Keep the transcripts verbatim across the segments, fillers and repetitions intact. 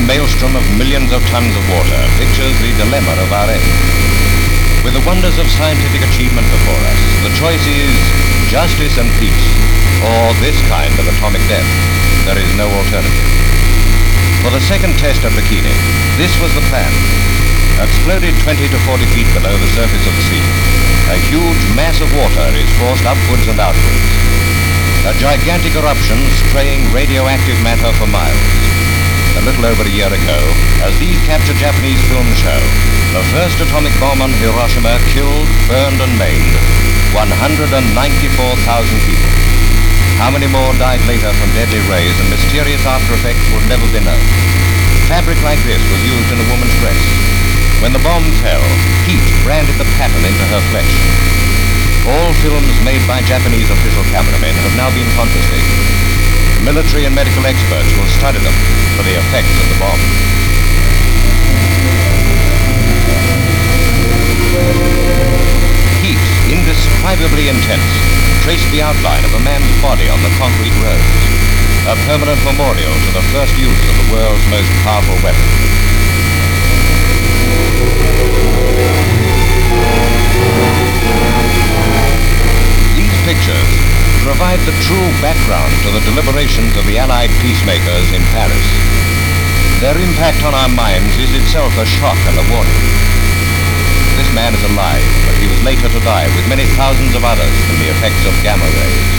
maelstrom of millions of tons of water pictures the dilemma of our age. With the wonders of scientific achievement before us, the choice is justice and peace, or this kind of atomic death. There is no alternative. For the second test at Bikini, this was the plan. Exploded twenty to forty feet below the surface of the sea, a huge mass of water is forced upwards and outwards. A gigantic eruption spraying radioactive matter for miles. A little over a year ago, as these captured Japanese films show, the first atomic bomb on Hiroshima killed, burned and maimed one hundred ninety-four thousand people. How many more died later from deadly rays and mysterious after effects will never be known. Fabric like this was used in a woman's dress. When the bomb fell, heat branded the pattern into her flesh. All films made by Japanese official cameramen have now been confiscated. Military and medical experts will study them for the effects of the bomb. Heat, indescribably intense, traced the outline of a man's body on the concrete roads, a permanent memorial to the first use of the world's most powerful weapon. These pictures provide the true background to the deliberations of the Allied peacemakers in Paris. Their impact on our minds is itself a shock and a warning. This man is alive, but he was later to die with many thousands of others from the effects of gamma rays.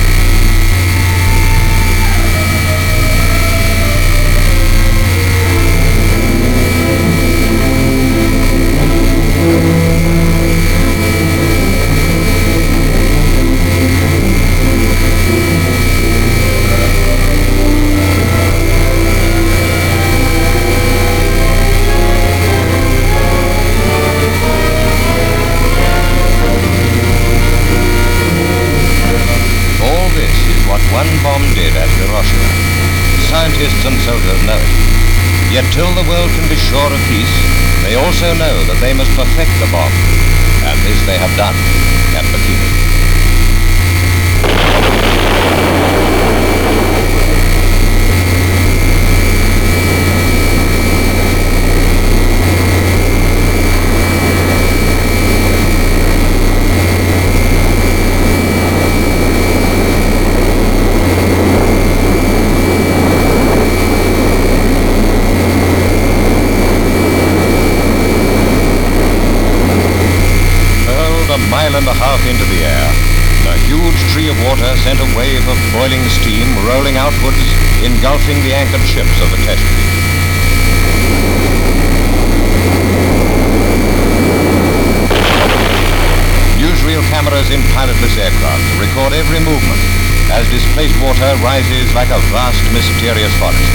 One bomb did at Hiroshima. Scientists and soldiers know it. Yet till the world can be sure of peace, they also know that they must perfect the bomb. And this they have done at Bikini. A mile and a half into the air, the huge tree of water sent a wave of boiling steam rolling outwards, engulfing the anchored ships of the test fleet. Newsreel cameras in pilotless aircraft record every movement as displaced water rises like a vast, mysterious forest.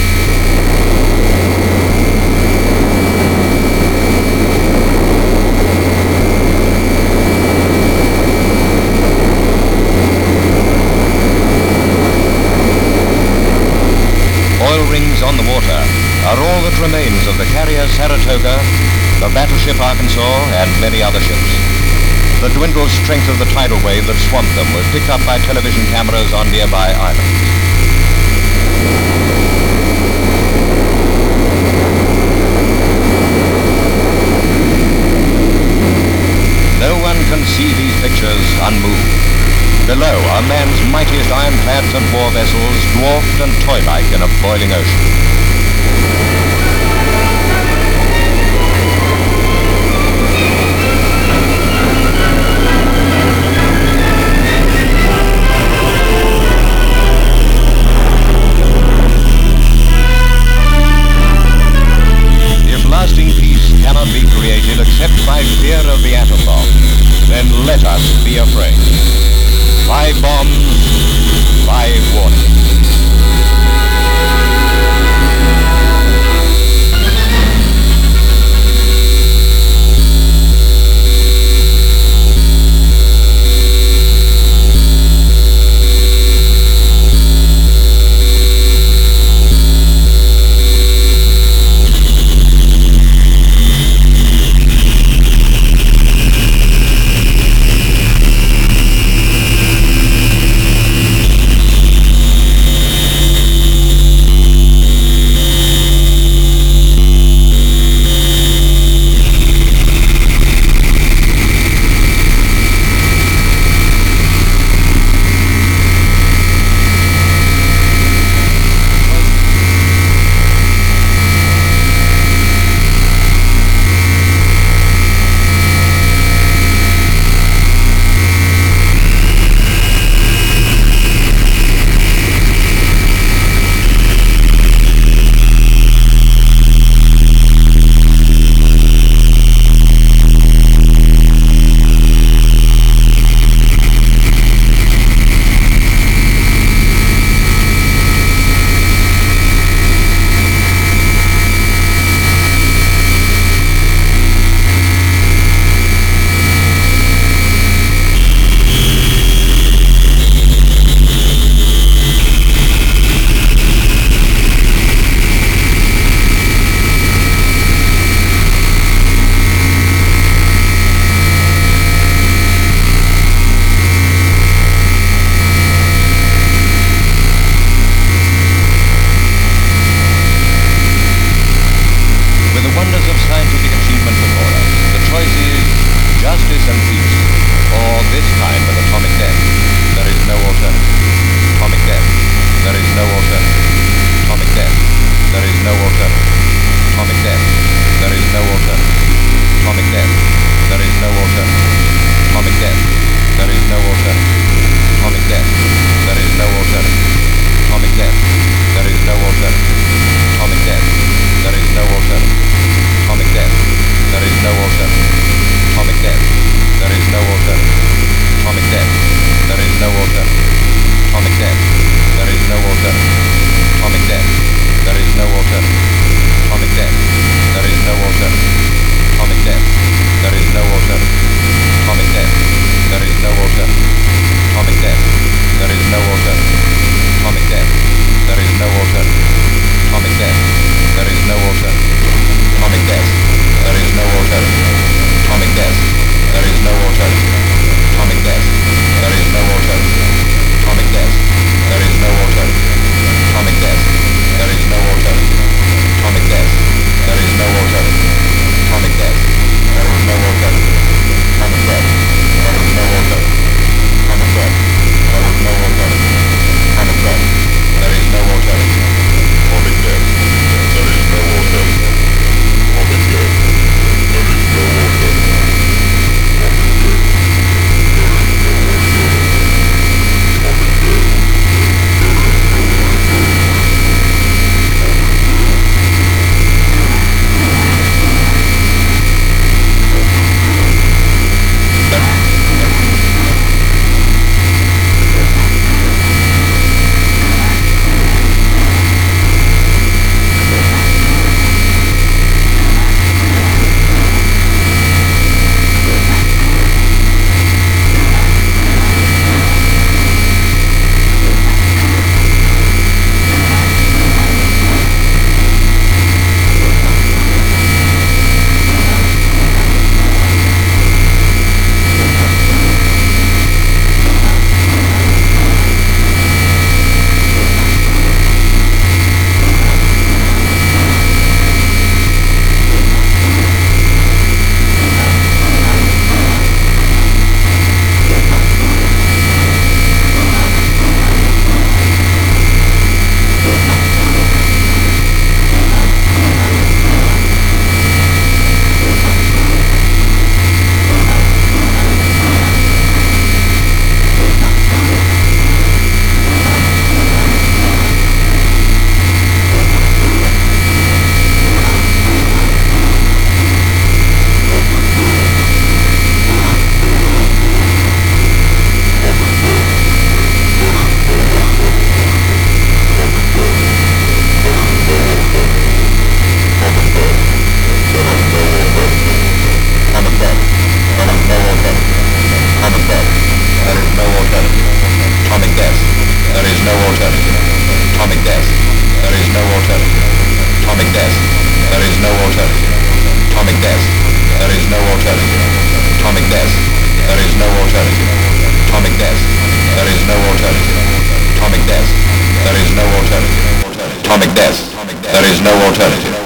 Oil rings on the water are all that remains of the carrier Saratoga, the battleship Arkansas, and many other ships. The dwindled strength of the tidal wave that swamped them was picked up by television cameras on nearby islands. No one can see these pictures unmoved. Below are man's mightiest ironclads and war vessels, dwarfed and toy-like in a boiling ocean.